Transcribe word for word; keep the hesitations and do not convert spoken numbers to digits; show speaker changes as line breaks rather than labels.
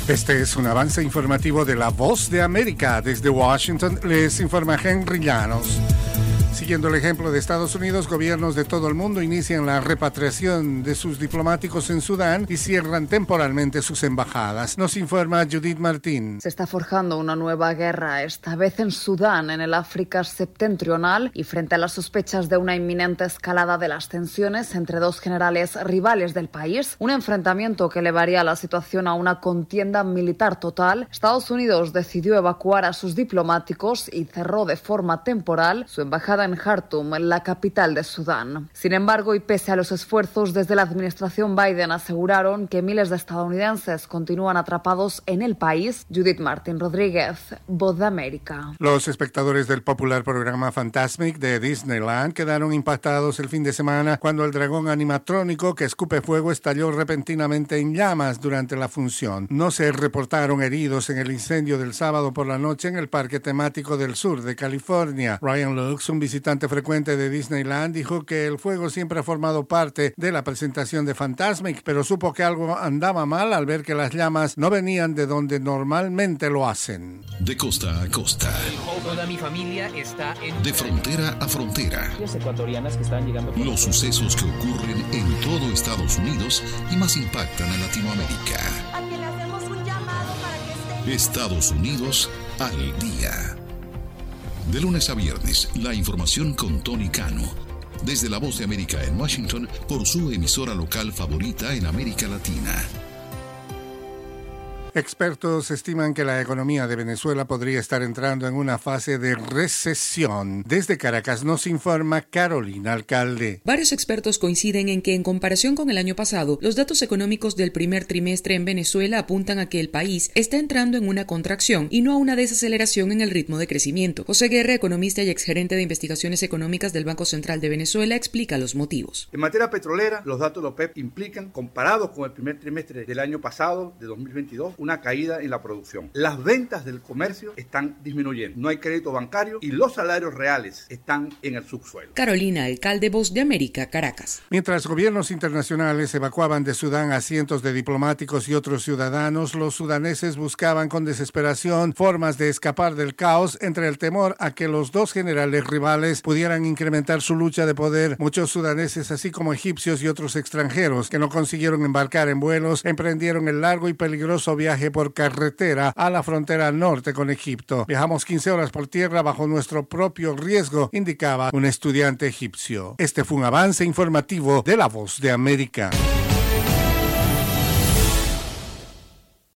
Este es un avance informativo de La Voz de América. Desde Washington les informa Henry Llanos. Siguiendo el ejemplo de Estados Unidos, gobiernos de todo el mundo inician la repatriación de sus diplomáticos en Sudán y cierran temporalmente sus embajadas. Nos informa Judith Martín.
Se está forjando una nueva guerra, esta vez en Sudán, en el África septentrional, y frente a las sospechas de una inminente escalada de las tensiones entre dos generales rivales del país, un enfrentamiento que elevaría la situación a una contienda militar total, Estados Unidos decidió evacuar a sus diplomáticos y cerró de forma temporal su embajada en Jartum, la capital de Sudán. Sin embargo, y pese a los esfuerzos desde la administración Biden, aseguraron que miles de estadounidenses continúan atrapados en el país. Judith Martín Rodríguez, Voz de América.
Los espectadores del popular programa Fantasmic de Disneyland quedaron impactados el fin de semana cuando el dragón animatrónico que escupe fuego estalló repentinamente en llamas durante la función. No se reportaron heridos en el incendio del sábado por la noche en el parque temático del sur de California. Ryan Lux, un visitante frecuente de Disneyland, dijo que el fuego siempre ha formado parte de la presentación de Fantasmic, pero supo que algo andaba mal al ver que las llamas no venían de donde normalmente lo hacen.
De costa a costa.
Toda mi familia está en...
De frontera a frontera.
Los ecuatorianas que están llegando...
Los sucesos que ocurren en todo Estados Unidos y más impactan a Latinoamérica.
A que le hacemos un llamado para que esté...
Estados Unidos al día. De lunes a viernes, la información con Tony Cano. Desde La Voz de América en Washington, por su emisora local favorita en América Latina.
Expertos estiman que la economía de Venezuela podría estar entrando en una fase de recesión. Desde Caracas nos informa Carolina Alcalde.
Varios expertos coinciden en que, en comparación con el año pasado, los datos económicos del primer trimestre en Venezuela apuntan a que el país está entrando en una contracción y no a una desaceleración en el ritmo de crecimiento. José Guerra, economista y exgerente de investigaciones económicas del Banco Central de Venezuela, explica los motivos.
En materia petrolera, los datos de OPEP implican, comparados con el primer trimestre del año pasado, de dos mil veintidós, una caída en la producción. Las ventas del comercio están disminuyendo. No hay crédito bancario y los salarios reales están en el subsuelo.
Carolina Alcalde, Voz de América, Caracas.
Mientras gobiernos internacionales evacuaban de Sudán a cientos de diplomáticos y otros ciudadanos, los sudaneses buscaban con desesperación formas de escapar del caos entre el temor a que los dos generales rivales pudieran incrementar su lucha de poder. Muchos sudaneses, así como egipcios y otros extranjeros que no consiguieron embarcar en vuelos, emprendieron el largo y peligroso viaje por carretera a la frontera norte con Egipto. Viajamos quince horas por tierra bajo nuestro propio riesgo, indicaba un estudiante egipcio. Este fue un avance informativo de La Voz de América.